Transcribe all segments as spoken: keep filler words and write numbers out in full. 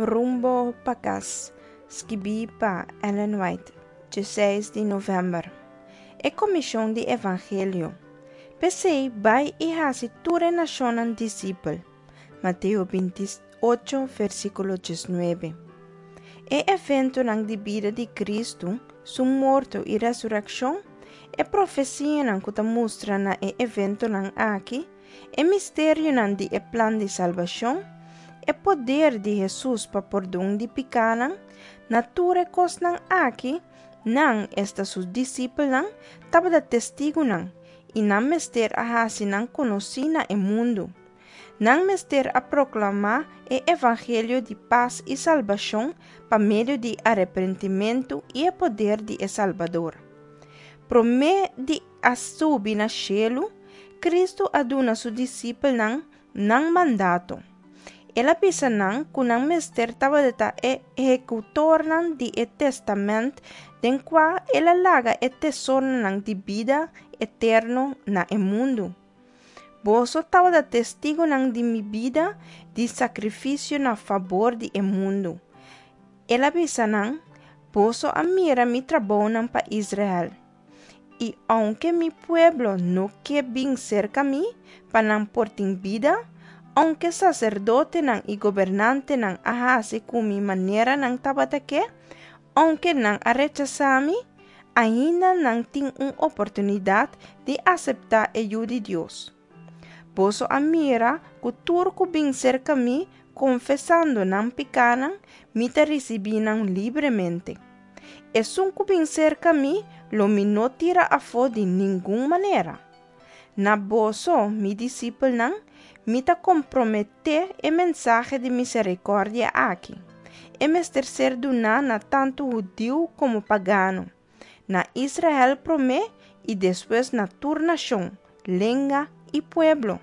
Rumbo pa casa, escrevi para Ellen White, dezesseis de novembro. É comissão de evangelho. Pensei, vai e hasi ture nacionan discípulo. Mateus vinte e oito, versículo dezenove. É evento na vida de Cristo, sua morte e ressurreição, é profecia na que mostra na é evento na aqui, é mistério na de é plano de salvação, é poder de Jesus para perdão de pecado, natura cos nang aqui, nang esta sus discípulos nang, tava da testigo nang, e nang mester a hasi nang conheci na e mundo. Nang mester a proclamar o evangelho de paz e salvação para meio de arrependimento e o poder de Salvador. Por meio de a subir na cielo, Cristo aduna su discípulo nang, nang mandato. Ela pisa nang kunang mester tava deta e executor nang di e testamento den qua ela laga e tesoro nang di vida eterno na e mundo. Boso tava da testigo nang di mi vida di sacrificio na favor di e mundo. Ela pisa nang, boso amira mi trabalho nang pa Israel. Y aunque mi pueblo no que bien cerca mi, pa nang porting vida, aunque sacerdote nang y gobernante nang ahasi con mi manera nang tabatake, aunque nang arrechasami, ainda nang ting una oportunidad de aceptar ayuda de Dios. Poso amira que turco bien cerca mi, confesando nang picanan, mi te recibí nang libremente. Es un que bien cerca mi, lo mi no tira a fo de ninguna manera. Na boso mi discípulo nang, mi ta compromete el mensaje de misericordia aquí. E mester ser duna na tanto judío como pagano. Na Israel promé y después na tur nación, lengua y pueblo.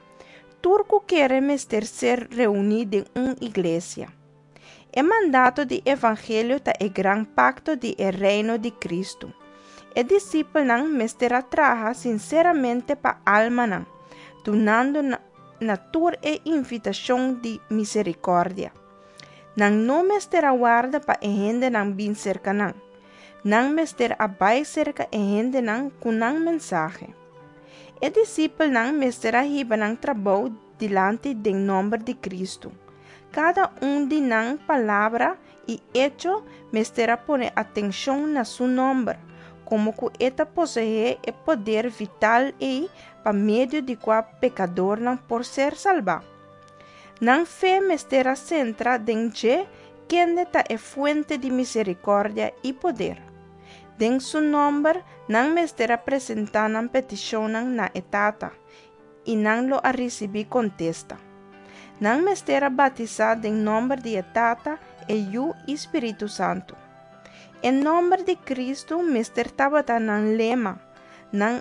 Turco quiere mester ser reunido en una iglesia. El mandato de evangelio ta el gran pacto de el reino de Cristo. El discípulo nang mester atraja sinceramente pa alma nang, donando na natura e invitação de misericórdia. Nang no mester aguarda pa e gente nang bin cerca nang. Nang mester abai cerca e gente nang kunang mensaje. E discípulo nang mester ahiba nang trabalho dilante do nome de Cristo. Cada um de nang palavra e hecho mester a pone atenção na su nome, como que eta possui o poder vital e pa meio de qual pecador não por ser salvado. Nang fé mestera centra den je quem ta é fuente de misericórdia e poder. Den su nome, nang mestera apresentar nang petição na etata, e nang lo a recebi contesta. Nang mestera batizar den nome de etata e o Espírito Santo. Em nome de Cristo, mester tabata nang lema, nang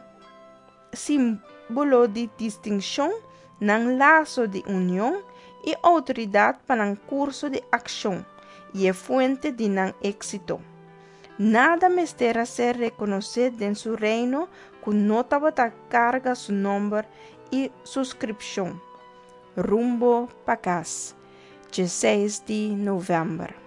símbolo de distinção, nang laço de união e autoridade para nang curso de ação, e é fuente de nang éxito. Nada mestera ser reconhecido em seu reino que não tabata carga su nome e subscrição. Rumbo pa casa, dezesseis de novembro.